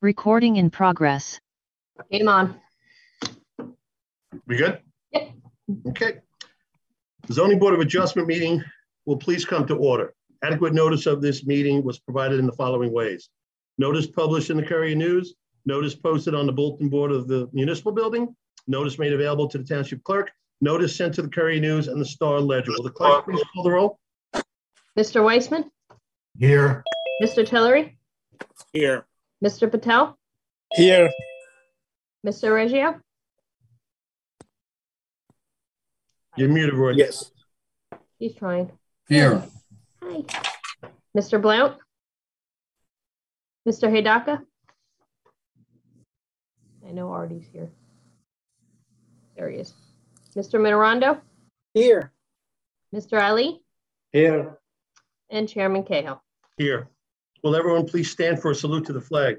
Recording in progress. Game on. We good? Yep. Okay. The Zoning Board of Adjustment meeting will please come to order. Adequate notice of this meeting was provided in the following ways. Notice published in the Courier News, notice posted on the bulletin board of the municipal building, notice made available to the township clerk, notice sent to the Courier News and the Star Ledger. Will the clerk please call the roll? Mr. Weissman? Here. Mr. Tillery? Here. Mr. Patel? Here. Mr. Reggio? You're muted, Roy. Yes. He's trying. Here. Hi. Mr. Blount? Mr. Hidaka? I know Artie's here. There he is. Mr. Minorando? Here. Mr. Ali? Here. And Chairman Cahill. Here. Will everyone please stand for a salute to the flag?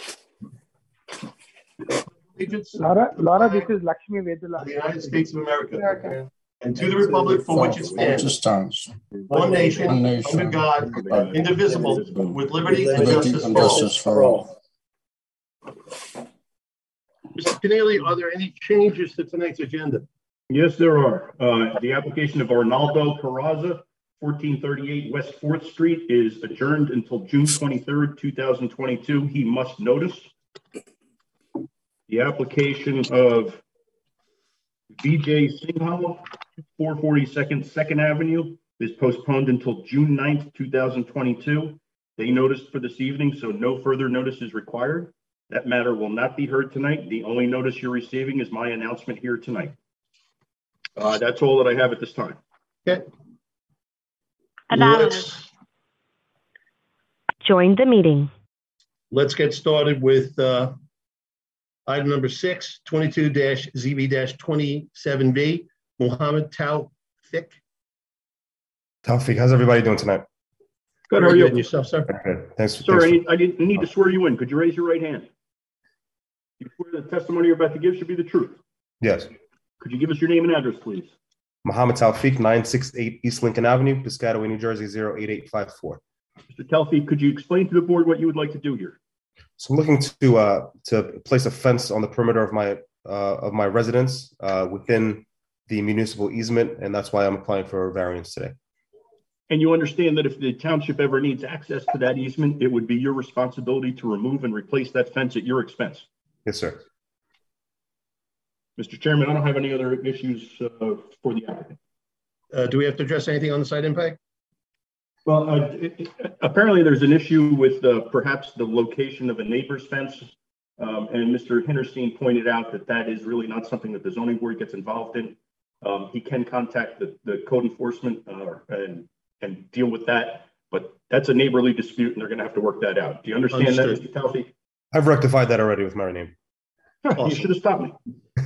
Allegiance Laura, this is Lakshmi to Vedula. the United States of America America. and to the republic for which it stands, one nation, under God, indivisible, with liberty and justice for all. Mr. Keneally, are there any changes to tonight's agenda? Yes, there are. The application of Arnaldo Carraza, 1438 West 4th Street is adjourned until June 23rd, 2022. He must notice. The application of Vijay Singhal, 442nd 2nd Avenue is postponed until June 9th, 2022. They noticed for this evening, so no further notice is required. That matter will not be heard tonight. The only notice you're receiving is my announcement here tonight. That's all that I have at this time. Okay. Join the meeting. Let's get started with item number 6, 22-ZB-27B, Muhammad Tawfiq. Tawfiq, how's everybody doing tonight? Good, how are you? And yourself, sir? Good. Thanks. Sir, I didn't need to swear you in. Could you raise your right hand? You swear the testimony you're about to give should be the truth? Yes. Could you give us your name and address, please? Muhammad Tawfiq, 968 East Lincoln Avenue, Piscataway, New Jersey, 08854. Mr. Tawfiq, could you explain to the board what you would like to do here? So I'm looking to place a fence on the perimeter of my residence within the municipal easement, and that's why I'm applying for a variance today. And you understand that if the township ever needs access to that easement, it would be your responsibility to remove and replace that fence at your expense? Yes, sir. Mr. Chairman, I don't have any other issues for the applicant. Do we have to address anything on the site impact? Well, apparently there's an issue with perhaps the location of a neighbor's fence. And Mr. Hinterstein pointed out that that is really not something that the zoning board gets involved in. He can contact the code enforcement and deal with that, but that's a neighborly dispute and they're gonna have to work that out. Do you understand Understood. that, Mr. Tawfiq? I've rectified that already with my name. Awesome. You should have stopped me.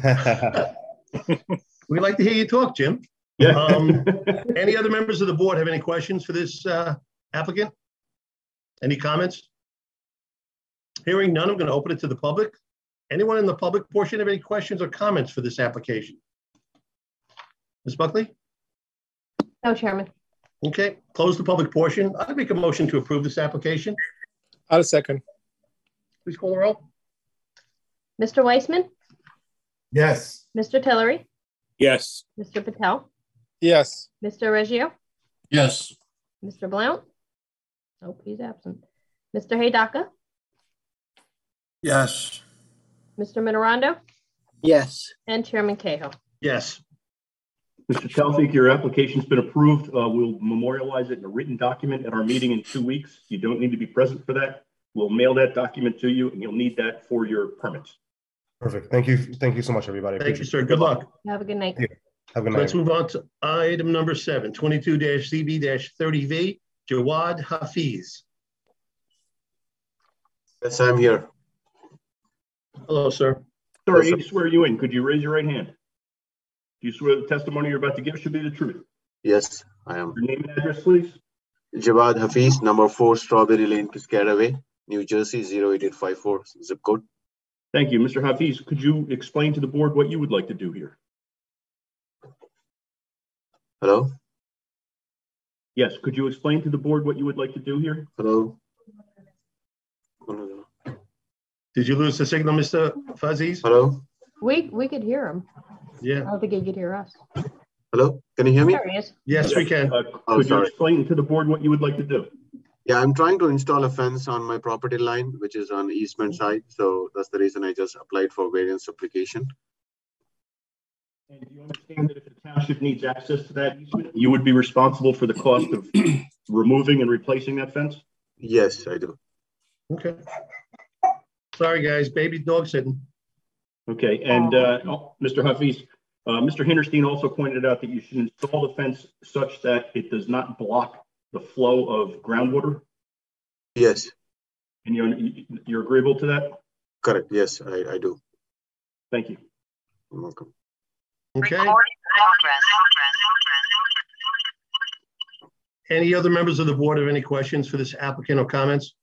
We'd like to hear you talk, Jim. Yeah. Any other members of the board have any questions for this applicant? Any comments? Hearing none, I'm going to open it to the public. Anyone in the public portion have any questions or comments for this application? Ms. Buckley? No, Chairman. Okay, close the public portion. I'd make a motion to approve this application. I'll second. Please call the roll. Mr. Weissman? Yes. Mr. Tillery? Yes. Mr. Patel? Yes. Mr. Reggio? Yes. Mr. Blount? Oh, he's absent. Mr. Hidaka? Yes. Mr. Minorando? Yes. And Chairman Cahill. Yes. Mr. Tawfiq, your application's been approved. We'll memorialize it in a written document at our meeting in 2 weeks. You don't need to be present for that. We'll mail that document to you and you'll need that for your permits. Perfect. Thank you. Thank you so much, everybody. Thank you, sir. Good luck. Have a good night. Have a good night. Let's move on to item number 7, 22-ZB-30V, Jawad Hafiz. Yes, I'm here. Hello, sir. Sir, I need to swear you in. Could you raise your right hand? Do you swear the testimony you're about to give should be the truth? Yes, I am. Your name and address, please. Jawad Hafiz, number 4 Strawberry Lane, Piscataway, New Jersey, 08854, zip code. Thank you. Mr. Hafiz, could you explain to the board what you would like to do here? Hello? Yes, could you explain to the board what you would like to do here? Hello? Did you lose the signal, Mr. Fuzzies? Hello? We could hear him. I Yeah. don't think he could hear us. Hello? Can you hear me? There he is. Yes, we can. Oh, Could you sorry. explain to the board what you would like to do? Yeah, I'm trying to install a fence on my property line, which is on the eastern side. So that's the reason I just applied for variance application. And do you understand that if the township needs access to that easement, you would be responsible for the cost of removing and replacing that fence? Yes, I do. Okay. Sorry, guys. Baby dog sitting. Okay, and Mr. Hafiz, Mr. Hinterstein also pointed out that you should install the fence such that it does not block the flow of groundwater. Yes, And you're agreeable to that? correct. Yes, I do. Thank you. You're welcome. Okay. Recording progress. Any other members of the board have any questions for this applicant or comments?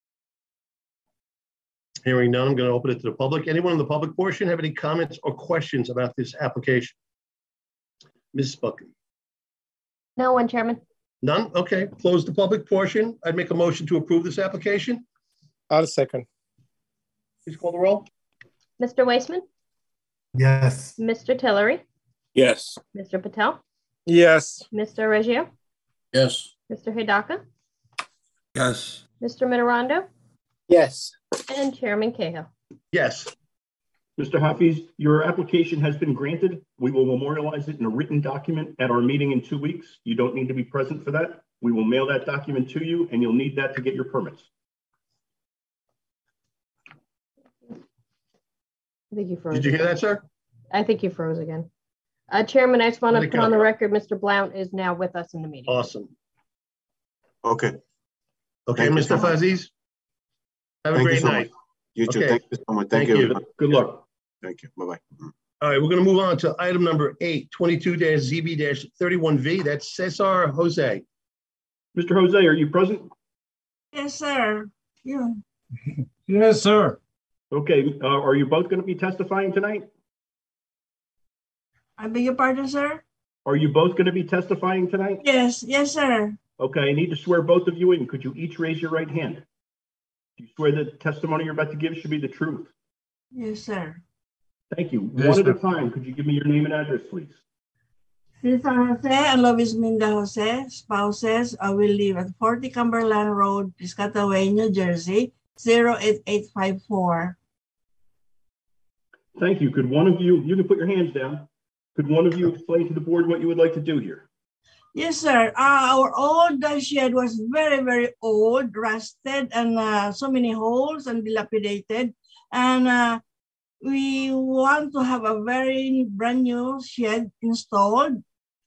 Hearing none, I'm going to open it to the public. Anyone in the public portion have any comments or questions about this application? Ms. Buckley? No one, Chairman. None? Okay, close the public portion. I'd make a motion to approve this application. I'll second. Please call the roll. Mr. Weissman, Yes. Mr. Tillery, Yes. Mr. Patel, Yes. Mr. Reggio, Yes. Mr. Hidaka, Yes. Mr. Mitterondo, Yes. and Chairman Cahill. Yes. Mr. Hafiz, your application has been granted. We will memorialize it in a written document at our meeting in 2 weeks. You don't need to be present for that. We will mail that document to you, and you'll need that to get your permits. I think you froze. Did you hear that, sir? I think you froze again. Chairman, I just want Let to it put on go. the record, Mr. Blount is now with us in the meeting. Awesome. Okay. Okay, Thank you so Mr. much. Fuzzies? Have a Thank you great so night. much. You too. Okay. Thank you so much. Thank Thank you. you. Good luck. Thank you. Bye-bye. All right, we're going to move on to item number 8, 22-ZB-31V. That's Cesar Jose. Mr. Jose, are you present? Yes, sir. Yeah. Yes, sir. Okay, are you both going to be testifying tonight? I beg your pardon, sir? Are you both going to be testifying tonight? Yes, yes, sir. Okay, I need to swear both of you in. Could you each raise your right hand? Do you swear the testimony you're about to give should be the truth? Yes, sir. Thank you. Yes, One at a sir. time, could you give me your name and address, please? Cesar Jose and Lovis Minda Jose, spouses, will live at 40 Cumberland Road, Piscataway, New Jersey, 08854. Thank you. Could one of you can put your hands down. Could one of you explain to the board what you would like to do here? Yes, sir. Our old shed was very, very old, rusted, and so many holes and dilapidated. And we want to have a very brand new shed installed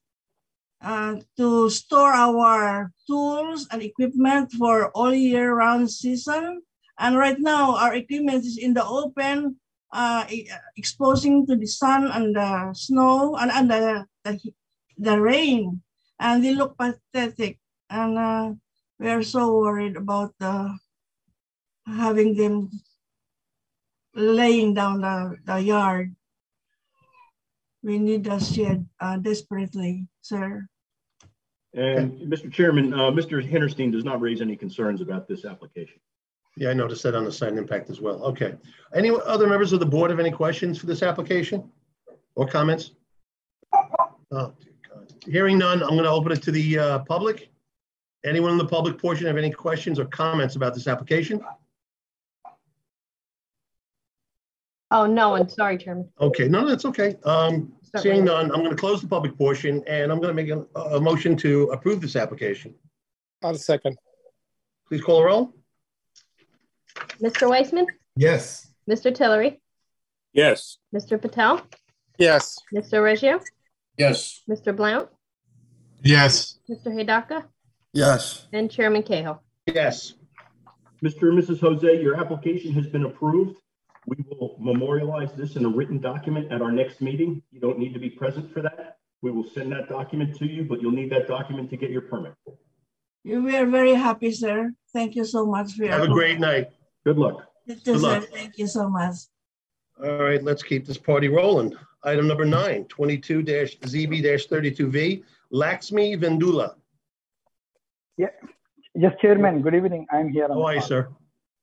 to store our tools and equipment for all year round season. And right now our equipment is in the open, exposing to the sun and the snow and the rain, and they look pathetic. And we are so worried about having them laying down the yard. We need a shed desperately, sir. And Mr. Chairman, Mr. Hinterstein does not raise any concerns about this application. Yeah, I noticed that on the site impact as well. Okay. Any other members of the board have any questions for this application or comments? Oh, dear God. Hearing none, I'm going to open it to the public. Anyone in the public portion have any questions or comments about this application? Oh, no one. Sorry, Chairman. Okay, no, that's okay. Seeing none, I'm going to close the public portion and I'm going to make a motion to approve this application. I'll second. Please call the roll. Mr. Weissman, Yes. Mr. Tillery, Yes. Mr. Patel, Yes. Mr. Reggio, Yes. Mr. Blount, Yes. Mr. Hidaka, Yes. and Chairman Cahill. Yes. Mr. and Mrs. Jose, your application has been approved. We will memorialize this in a written document at our next meeting. You don't need to be present for that. We will send that document to you, but you'll need that document to get your permit. We are very happy, sir. Thank you so much for your Have a great night. Good luck. Good Good luck. Thank you so much. All right, let's keep this party rolling. Item number 9, 22-ZB-32V, Laxmi Vendula. Yes, Chairman. Good evening. I'm here. How are you, sir?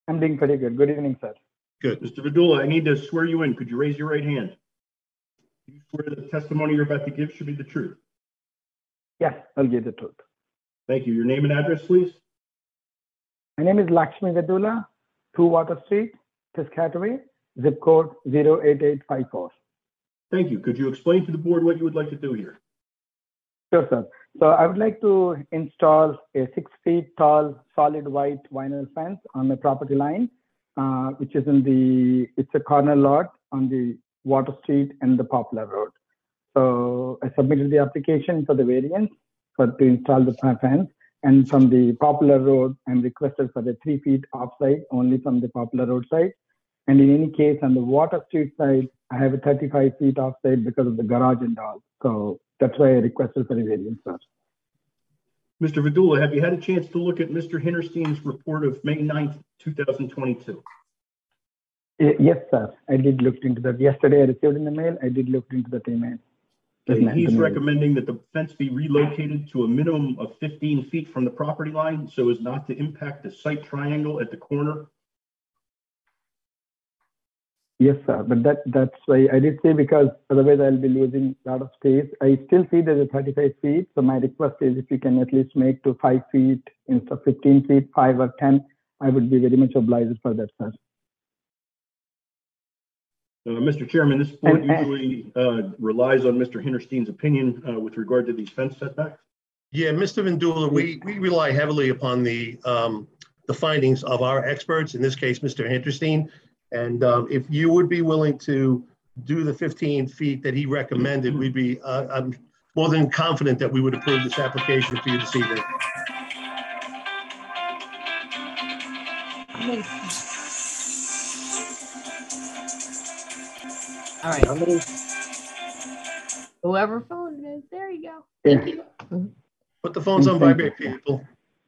I'm doing pretty good. Good evening, sir. Good. Mr. Vidula, I need to swear you in. Could you raise your right hand? Do you swear the testimony you're about to give should be the truth? Yes, I'll give the truth. Thank you. Your name and address, please. My name is Lakshmi Vedula, 2 Water Street, Piscataway, zip code 08854. Thank you. Could you explain to the board what you would like to do here? Sure, sir. So I would like to install a 6 feet tall solid white vinyl fence on the property line, which is it's a corner lot on the Water Street and the Poplar Road. So I submitted the application for the variance to install the fence. And from the Poplar Road, I'm requested for the 3 feet offside, only from the Poplar Road side. And in any case, on the Water Street side, I have a 35 feet offside because of the garage and all. So that's why I requested for the variance, sir. Mr. Vidula, have you had a chance to look at Mr. Hinterstein's report of May 9th, 2022? Yes, sir. I did look into that. Yesterday, I received in the mail. I did look into that email. He's recommending that the fence be relocated to a minimum of 15 feet from the property line so as not to impact the site triangle at the corner. Yes, sir. But that's why I did say, because otherwise I'll be losing a lot of space. I still see there's a 35 feet. So my request is if you can at least make to 5 feet instead of 15 feet, 5 or 10, I would be very much obliged for that, sir. Mr. Chairman, this board usually relies on Mr. Hinterstein's opinion with regard to these fence setbacks. Yeah, Mr. Vidula, we rely heavily upon the findings of our experts, in this case, Mr. Hinterstein. And if you would be willing to do the 15 feet that he recommended, we'd be I'm more than confident that we would approve this application for you this evening. All right. Whoever phone it is, there you go. Thank you. Put the phones on vibrate, people.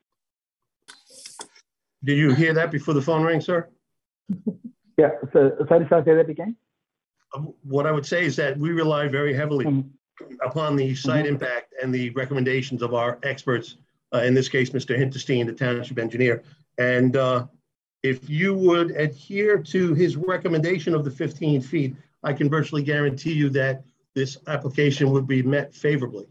Did you hear that before the phone rang, sir? Yeah, so sorry, sir, say that again. What I would say is that we rely very heavily upon the site impact and the recommendations of our experts, in this case, Mr. Hinterstein, the township engineer. And if you would adhere to his recommendation of the 15 feet, I can virtually guarantee you that this application would be met favorably.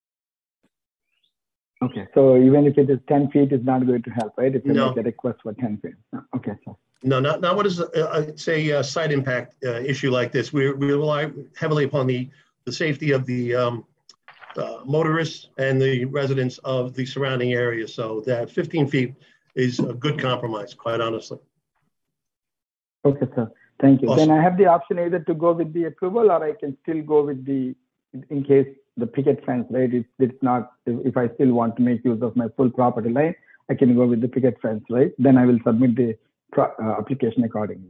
Okay, so even if it is 10 feet, it's not going to help, right? If you No. make a request for 10 feet. Okay, so. No, not what is say a site impact issue like this. We rely heavily upon the safety of the motorists and the residents of the surrounding area. So that 15 feet is a good compromise, quite honestly. Okay, sir. Thank you. Awesome. Then I have the option either to go with the approval, or I can still go with in case the picket fence, right? It's not, if I still want to make use of my full property line, I can go with the picket fence, right? Then I will submit the application accordingly.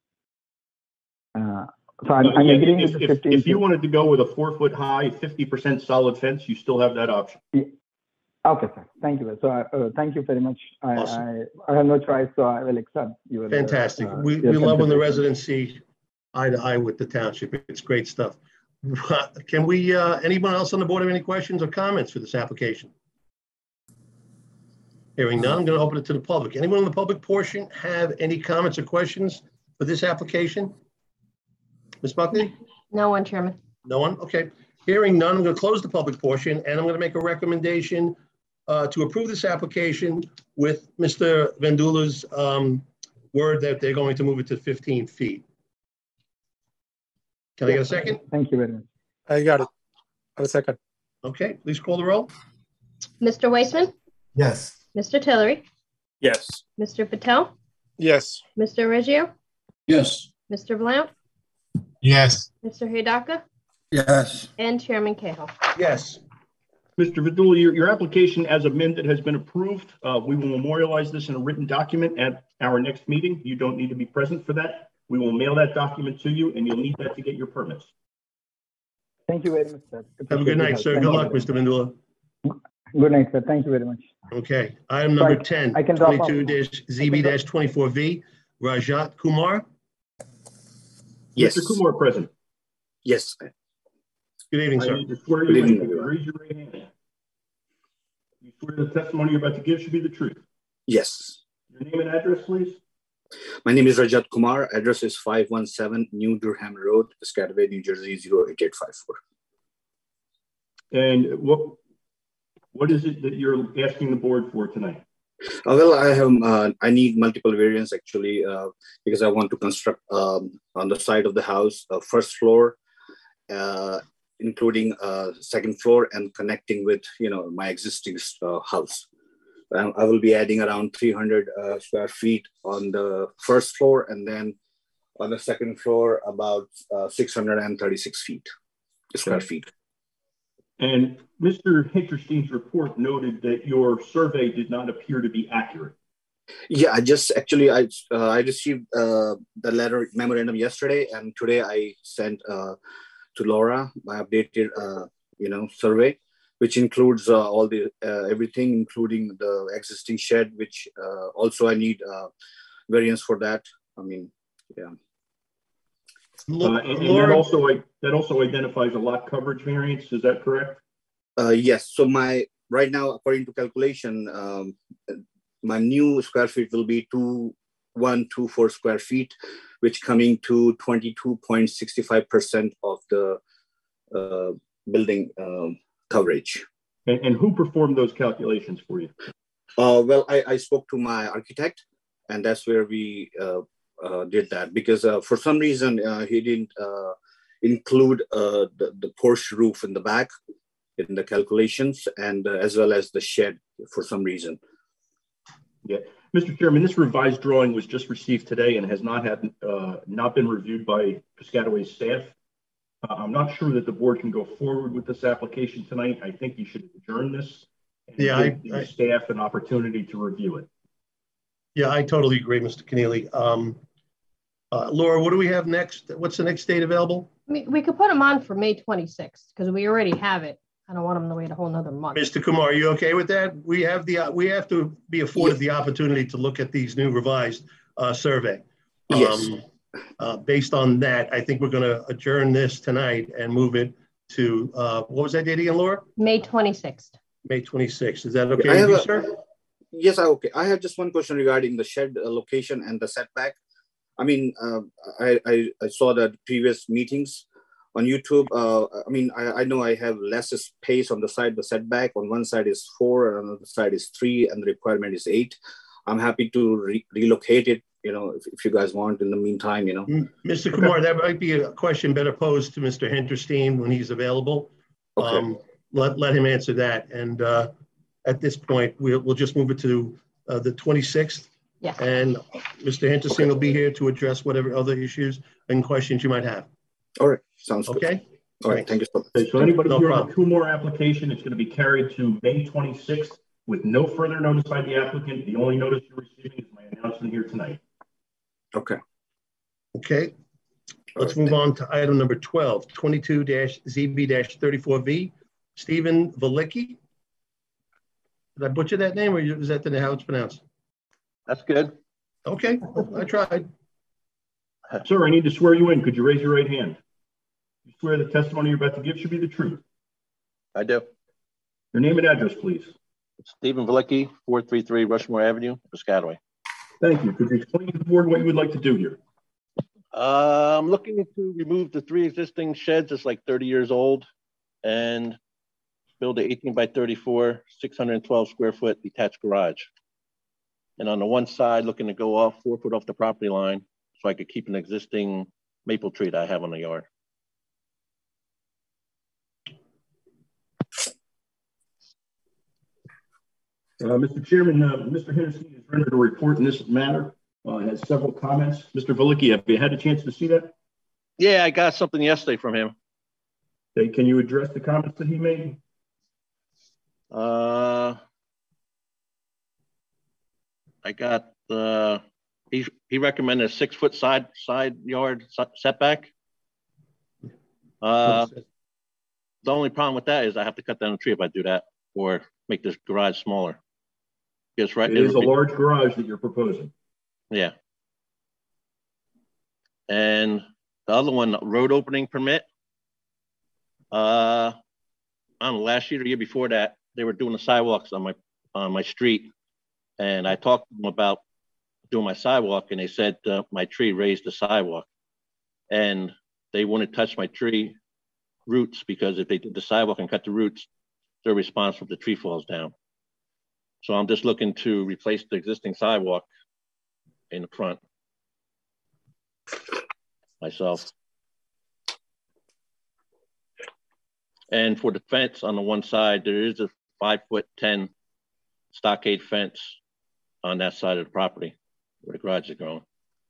So I'm agreeing with the 15. If you wanted to go with a 4 foot high, 50% solid fence, you still have that option. Yeah. Okay, sir. Thank you. So thank you very much. Awesome. I have no choice, so I will accept your. Fantastic. We love when the residents see eye to eye with the township. It's great stuff. Can we, anyone else on the board have any questions or comments for this application? Hearing none, I'm going to open it to the public. Anyone in the public portion have any comments or questions for this application? Ms. Buckley? No one, Chairman. No one? Okay. Hearing none, I'm going to close the public portion, and I'm going to make a recommendation to approve this application with Mr. Vidula's word that they're going to move it to 15 feet. Can I get a second? Thank you very much. I got it. A second. Okay, please call the roll. Mr. Weissman, Yes. Mr. Tillery, Yes. Mr. Patel, Yes. Mr. Reggio, Yes. Mr. Blount, Yes. Mr. Hidaka, Yes. and Chairman Cahill. Yes. Mr. Vidula, your application as amended has been approved. We will memorialize this in a written document at our next meeting. You don't need to be present for that. We will mail that document to you, and you'll need that to get your permits. Thank you very much, sir. Have a good night, sir. Good luck, Mr. Vidula. Good night, sir. Thank you very much. Okay. Item number Right. 10, I can drop off. 22-ZB-24V, Rajat Kumar. Yes. Mr. Kumar, present. Yes. Good evening, I sir. need to swear Good you in. evening, Could you raise your right hand? You swear the testimony you're about to give should be the truth. Yes. Your name and address, please. My name is Rajat Kumar. Address is 517 New Durham Road, Piscataway, New Jersey 08854. And what is it that you're asking the board for tonight? Well, I need multiple variants actually because I want to construct on the side of the house, first floor, including second floor and connecting with, my existing house. I will be adding around 300 square feet on the first floor, and then on the second floor, about 636 square feet. And Mr. Hinterstein's report noted that your survey did not appear to be accurate. Yeah, I received the memorandum yesterday, and today I sent to Laura my updated, survey, which includes all the everything, including the existing shed, which also I need variance for that. I mean, yeah. And that also identifies a lot coverage variance. Is that correct? Yes. So right now, according to calculation, my new square feet will be 2124 square feet, which coming to 22.65% of the building coverage. And who performed those calculations for you? Well, I spoke to my architect, and that's where we did that, because for some reason he didn't include the porch roof in the back in the calculations, and as well as the shed for some reason. Yeah, Mr. Chairman, this revised drawing was just received today and has not been reviewed by Piscataway's staff. I'm not sure that the board can go forward with this application tonight. I think you should adjourn this and give the staff an opportunity to review it. Yeah, I totally agree, Mr. Keneally. Laura, what do we have next? What's the next date available? I mean, we could put them on for May 26th because we already have it. I don't want them to wait a whole nother month. Mr. Kumar, are you okay with that? We have to be afforded the opportunity to look at these new revised survey. Yes. Based on that, I think we're going to adjourn this tonight and move it to, what was that date again, Laura? May 26th. May 26th. Is that okay with you, sir? Yes, okay. I have just one question regarding the shed location and the setback. I mean, I saw the previous meetings on YouTube. I mean, I know I have less space on the side. The setback on one side is 4, and on the other side is 3, and the requirement is 8. I'm happy to relocate it, if you guys want in the meantime, Mr. Kumar, that might be a question better posed to Mr. Hinterstein when he's available. Okay. Let him answer that. And at this point, we'll just move it to the 26th. Yeah. And Mr. Hinterstein will be here to address whatever other issues and questions you might have. All right. Sounds good. Okay. All right. Thank you so much. Okay, so anybody here on a two-more application, it's going to be carried to May 26th with no further notice by the applicant. The only notice you're receiving is my announcement here tonight. Okay. Okay. Let's move on to item number 12, 22-ZB-34V. Stephen Velicki. Did I butcher that name, or is that how it's pronounced? That's good. Okay, I tried. Sir, I need to swear you in. Could you raise your right hand? You swear the testimony you're about to give should be the truth. I do. Your name and address, please. Stephen Velicki, 433 Rushmore Avenue, Piscataway. Thank you. Could you explain to the board what you would like to do here? I'm looking to remove the 3 existing sheds that's like 30 years old and build an 18 by 34, 612 square foot detached garage. And on the one side, looking to go off 4 foot off the property line so I could keep an existing maple tree that I have on the yard. Mr. Chairman, Mr. Hennessy has rendered a report in this matter. Has several comments. Mr. Velicki, have you had a chance to see that? Yeah, I got something yesterday from him. Okay, can you address the comments that he made? I got he recommended a 6 foot side yard setback. The only problem with that is I have to cut down a tree if I do that or make this garage smaller. Because right, it is a large garage that you're proposing. Yeah. And the other one, road opening permit. I don't know, last year or the year before that, they were doing the sidewalks on my street, and I talked to them about doing my sidewalk, and they said my tree raised the sidewalk, and they wouldn't touch my tree roots because if they did the sidewalk and cut the roots, they're responsible if the tree falls down. So I'm just looking to replace the existing sidewalk in the front myself. And for the fence on the one side, there is a 5'10" stockade fence on that side of the property where the garage is going.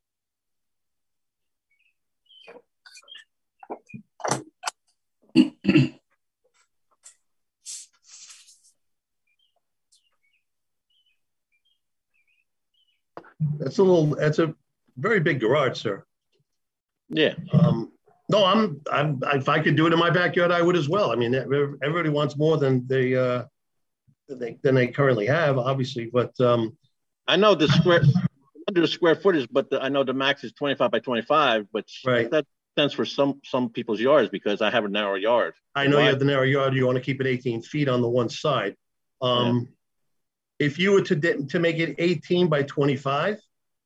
That's a very big garage, sir. Yeah. No, if I could do it in my backyard, I would as well. I mean, everybody wants more than they currently have, obviously. But I know the under the square footage, but I know the max is 25 by 25. But right, that sense for some people's yards because I have a narrow yard. I know you have the narrow yard. You want to keep it 18 feet on the one side. Yeah. If you were to make it 18 by 25,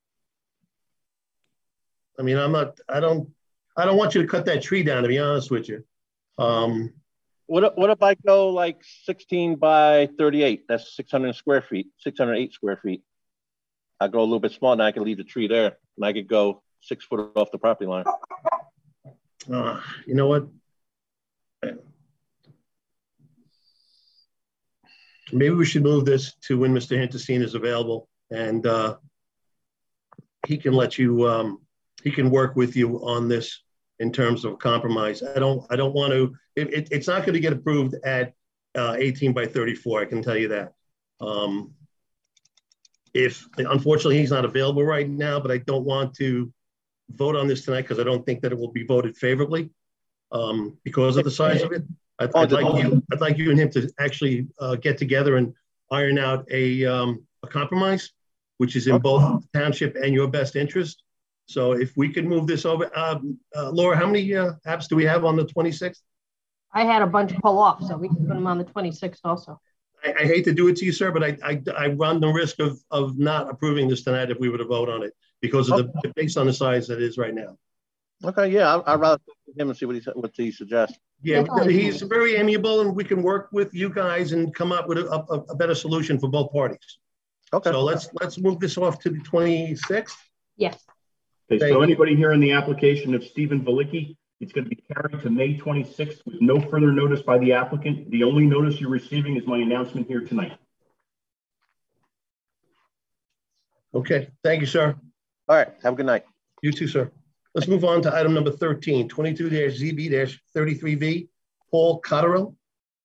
I mean, I don't want you to cut that tree down, to be honest with you. What if I go like 16 by 38? That's 600 square feet, 608 square feet. I go a little bit smaller, and I can leave the tree there, and I could go 6 foot off the property line. You know what? Maybe we should move this to when Mr. Hinterstein is available, and he can let you. He can work with you on this in terms of compromise. I don't want to. It's not going to get approved at 18 by 34. I can tell you that. If unfortunately he's not available right now, but I don't want to vote on this tonight because I don't think that it will be voted favorably because of the size of it. I'd like you and him to actually get together and iron out a compromise, which is in both the township and your best interest. So if we could move this over, Laura, how many apps do we have on the 26th? I had a bunch pull off, so we can put them on the 26th also. I hate to do it to you, sir, but I run the risk of not approving this tonight if we were to vote on it because of based on the size that it is right now. Okay, yeah, I'd rather talk to him and see what he suggests. Yeah, he's very amiable, and we can work with you guys and come up with a better solution for both parties. Okay. So let's move this off to the 26th. Yes. Okay, so anybody here in the application of Stephen Valicki, it's going to be carried to May 26th with no further notice by the applicant. The only notice you're receiving is my announcement here tonight. Okay, thank you, sir. All right, have a good night. You too, sir. Let's move on to item number 13, 22-ZB-33V, Paul Cotterill.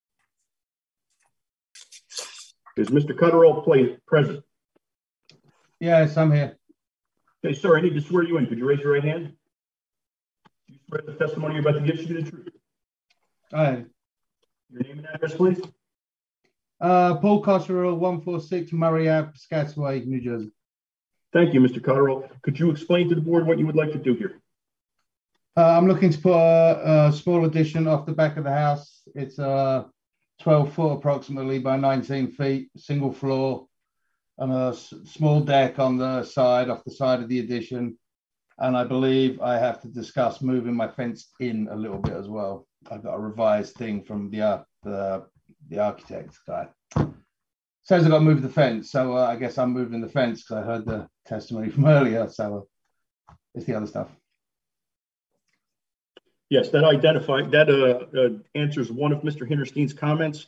Is Mr. Cotterill present? Yes, I'm here. Okay, sir, I need to swear you in. Could you raise your right hand? Do you swear the testimony you're about to give should be the truth? Hi. Your name and address, please. Paul Cotterill, 146 Murray Ave, Piscataway, New Jersey. Thank you, Mr. Cotterill. Could you explain to the board what you would like to do here? I'm looking to put a small addition off the back of the house. It's 12 foot approximately by 19 feet, single floor, and a small deck on the side, off the side of the addition. And I believe I have to discuss moving my fence in a little bit as well. I've got a revised thing from the architect guy. Says I've got to move the fence, so I guess I'm moving the fence because I heard the testimony from earlier, so it's the other stuff. Yes, that answers one of Mr. Hinterstein's comments.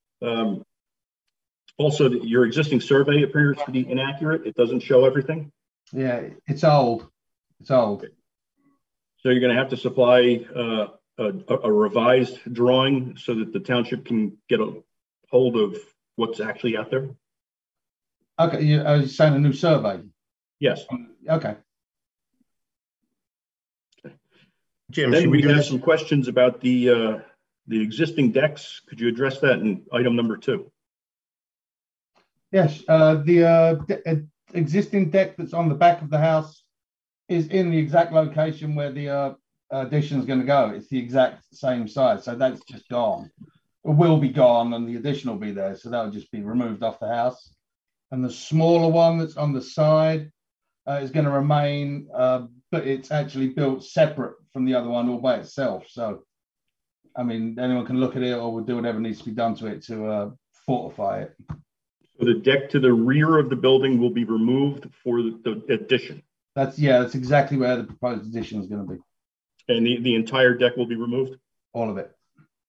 Also, your existing survey appears to be inaccurate. It doesn't show everything. Yeah, it's old. It's old. Okay. So you're going to have to supply a revised drawing so that the township can get a hold of what's actually out there. Okay, you're saying a new survey? Yes. Okay. Jim, then we have some questions about the existing decks. Could you address that in item number 2? Yes, the existing deck that's on the back of the house is in the exact location where the addition is going to go. It's the exact same size, so that's just gone. It will be gone, and the addition will be there, so that will just be removed off the house. And the smaller one that's on the side, is going to remain, but it's actually built separate from the other one all by itself. So, I mean, anyone can look at it or we'll do whatever needs to be done to it to fortify it. So the deck to the rear of the building will be removed for the addition. That's exactly where the proposed addition is going to be. And the entire deck will be removed? All of it.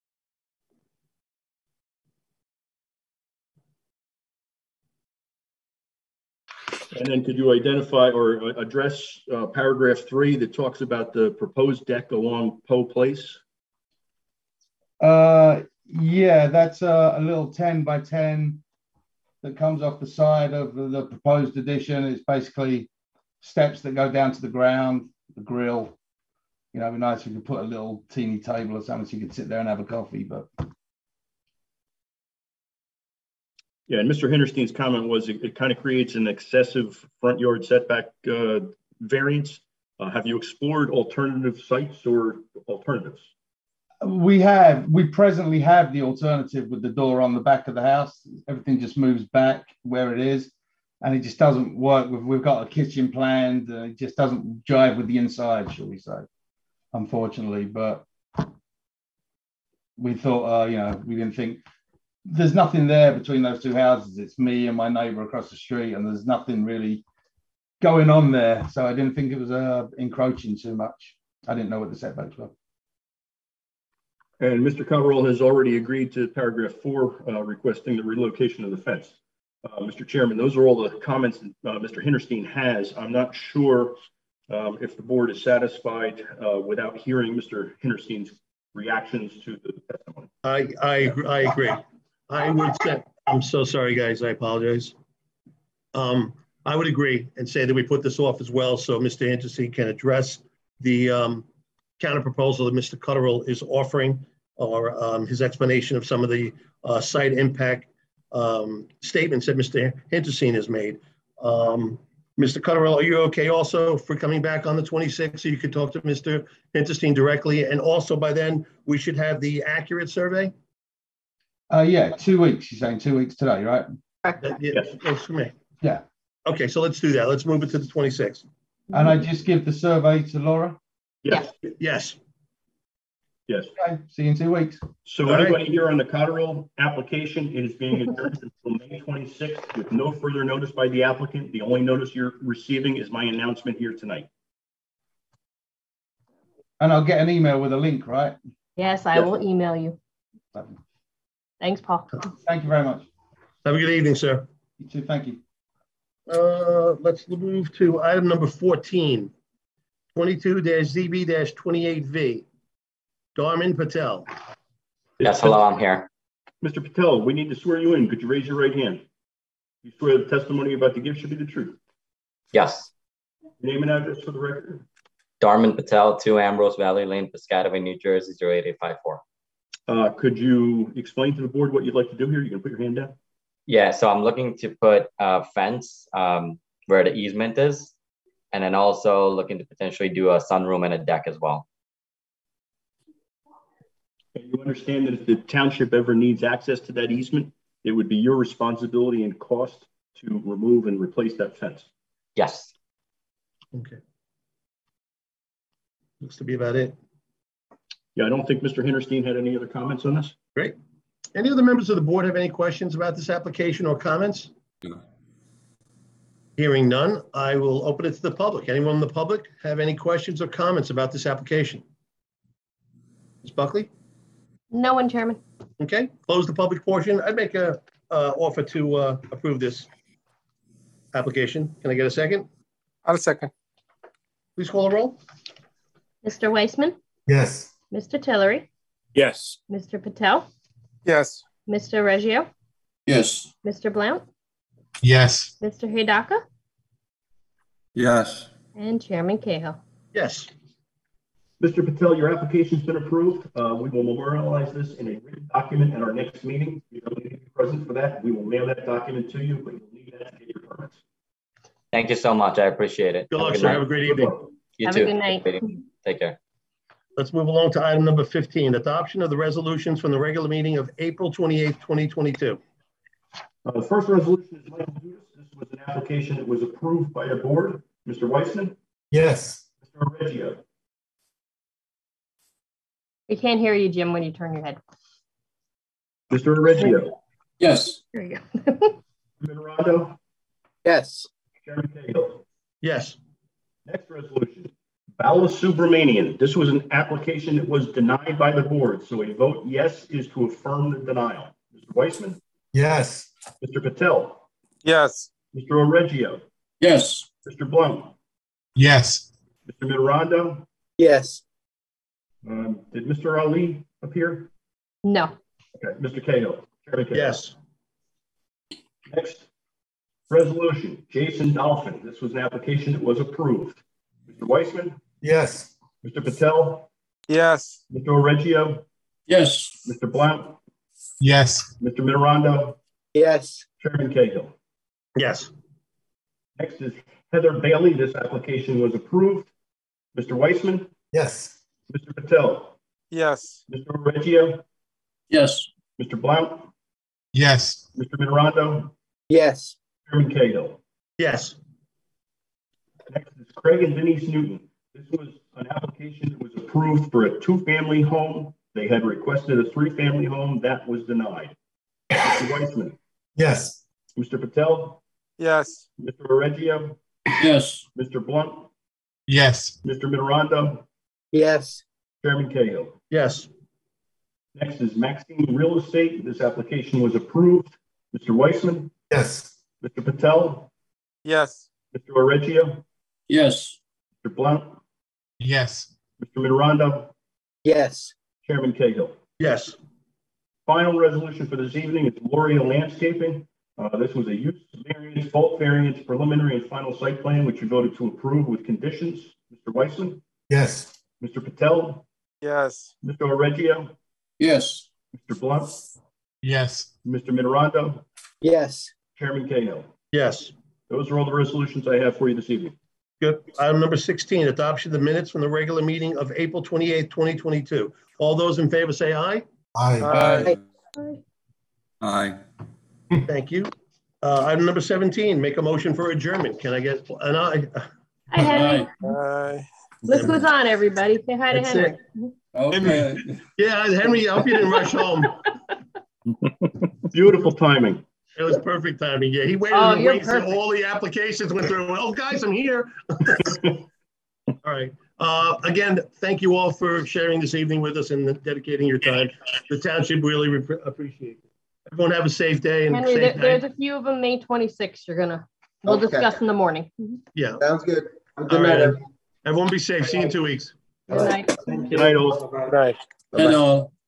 And then could you identify or address paragraph 3 that talks about the proposed deck along Poe Place? Yeah, that's a little 10 by 10 that comes off the side of the proposed addition. It's basically steps that go down to the ground, the grill. You know, it'd be nice if you could put a little teeny table or something so you could sit there and have a coffee, but. Yeah, and Mr. Hinterstein's comment was it kind of creates an excessive front yard setback variance. Have you explored alternative sites or alternatives? We presently have the alternative with the door on the back of the house. Everything just moves back where it is and it just doesn't work. We've got a kitchen planned. It just doesn't jive with the inside, shall we say, unfortunately. But we thought, you know, we didn't think there's nothing there between those two houses. It's me and my neighbor across the street and there's nothing really going on there. So I didn't think it was encroaching too much. I didn't know what the setbacks were. And Mr. Coverall has already agreed to paragraph 4, requesting the relocation of the fence. Mr. Chairman, those are all the comments that Mr. Hinterstein has. I'm not sure if the board is satisfied without hearing Mr. Hinterstein's reactions to the testimony. I agree. I would say, I'm so sorry, guys. I apologize. I would agree and say that we put this off as well so Mr. Hinterstein can address the counter proposal that Mr. Cutterell is offering or his explanation of some of the site impact statements that Mr. Hinterstein has made. Mr. Cutterell, are you okay also for coming back on the 26th so you could talk to Mr. Hinterstein directly? And also by then we should have the accurate survey? Yeah, 2 weeks. You're saying 2 weeks today, right? Yeah, works for me. Yeah. Okay, so let's do that. Let's move it to the 26th. And I just give the survey to Laura? Yes. Yes. Yes. Okay, see you in 2 weeks. So All anybody right. here on the Cotterill application, it is being adjourned until May 26th with no further notice by the applicant. The only notice you're receiving is my announcement here tonight. And I'll get an email with a link, right? Yes, I will email you. Thanks, Paul. Thank you very much. Have a good evening, sir. You too, thank you. Let's move to item number 14, 22-ZB-28V. Darman Patel. Yes, hello, I'm here. Mr. Patel, we need to swear you in. Could you raise your right hand? You swear the testimony you're about to give should be the truth. Yes. Name and address for the record. Darman Patel, 2 Ambrose Valley Lane, Piscataway, New Jersey, 08854. Could you explain to the board what you'd like to do here? You can put your hand down. Yeah, so I'm looking to put a fence where the easement is, and then also looking to potentially do a sunroom and a deck as well. And you understand that if the township ever needs access to that easement, it would be your responsibility and cost to remove and replace that fence. Yes. Okay. Looks to be about it. Yeah, I don't think Mr. Hinterstein had any other comments on this. Great. Any other members of the board have any questions about this application or comments? Hearing none, I will open it to the public. Anyone in the public have any questions or comments about this application? Ms. Buckley? No one, Chairman. Okay, close the public portion. I'd make a offer to approve this application. Can I get a second? I'll second. Please call the roll. Mr. Weissman, Yes. Mr. Tillery, Yes. Mr. Patel, Yes. Mr. Reggio, Yes. Mr. Blount, Yes. Mr. Hidaka, Yes. and Chairman Cahill. Yes. Mr. Patel, your application's been approved. We will memorialize this in a written document at our next meeting. You don't need to be present for that. We will mail that document to you, but you'll need that to get your permits. Thank you so much. I appreciate it. Good luck, sir. Have a great evening. You Have too. a good night. Take care. Let's move along to item number 15, adoption of the resolutions from the regular meeting of April 28th, 2022. The first resolution is Michael Dudas. This was an application that was approved by the board. Mr. Weissman, Yes. Mr. Reggio, We can't hear you, Jim, when you turn your head. Mr. Reggio, Yes. There you go. Mirando, Yes. Chairman Cahill. Yes. Next resolution, Bala Subramanian. This was an application that was denied by the board, so a vote yes is to affirm the denial. Mr. Weissman, Yes. Mr. Patel, Yes. Mr. Oreggio, Yes. Mr. Blount, Yes. Mr. Mirando. Yes. Did Mr. Ali appear? No. Okay, Mr. Cahill. Chairman Cahill. Yes. Next resolution, Jason Dolphin. This was an application that was approved. Mr. Weissman, Yes. Mr. Patel, Yes. Mr. Oreggio, Yes. Mr. Blount, Yes. Mr. Mirando, Yes. Chairman Cahill. Yes. Next is Heather Bailey. This application was approved. Mr. Weissman, Yes. Mr. Patel, Yes. Mr. Oreggio, Yes. Mr. Blount, Yes. Mr. Mirando, Yes. Chairman Cahill. Yes. Next is Craig and Denise Newton. This was an application that was approved for a 2-family home. They had requested a 3-family home. That was denied. Mr. Weissman, Yes. Mr. Patel, Yes. Mr. Oreggio, Yes. Mr. Blount, Yes. Mr. Mirando, Yes. Chairman Cahill. Yes. Next is Maxine Real Estate. This application was approved. Mr. Weissman, Yes. Mr. Patel, Yes. Mr. Oreggio, Yes. Mr. Blount, Yes. Mr. Mirando, Yes. Chairman Cahill. Yes. Final resolution for this evening is L'Oreal Landscaping. This was a use variance, bulk variance, preliminary and final site plan, which you voted to approve with conditions. Mr. Weissman, Yes. Mr. Patel, Yes. Mr. Oreggio, Yes. Mr. Blount, Yes. Mr. Mirando, Yes. Chairman Cahill. Yes. Those are all the resolutions I have for you this evening. Good. Item number 16, adoption of the minutes from the regular meeting of April 28th, 2022. All those in favor say aye. Aye. Aye. Thank you. Item number 17, make a motion for adjournment. Can I get an aye? Hi, Henry. Aye. Look who's on, everybody. Say hi to That's Henry. Okay. Yeah, Henry, I hope you didn't rush home. Beautiful timing. It was perfect timing. Yeah, he waited Oh, and you're waited until perfect. all the applications went through. Oh, guys, I'm here. All right. Again, thank you all for sharing this evening with us and dedicating your time. The township really appreciate it. Everyone have a safe day and Henry, safe there's night. a few of them May 26th. We'll Okay. discuss in the morning. Yeah. Sounds good. All Good right. night. Everyone be safe. See you in 2 weeks. Good night. Good night, all. Right. Hello.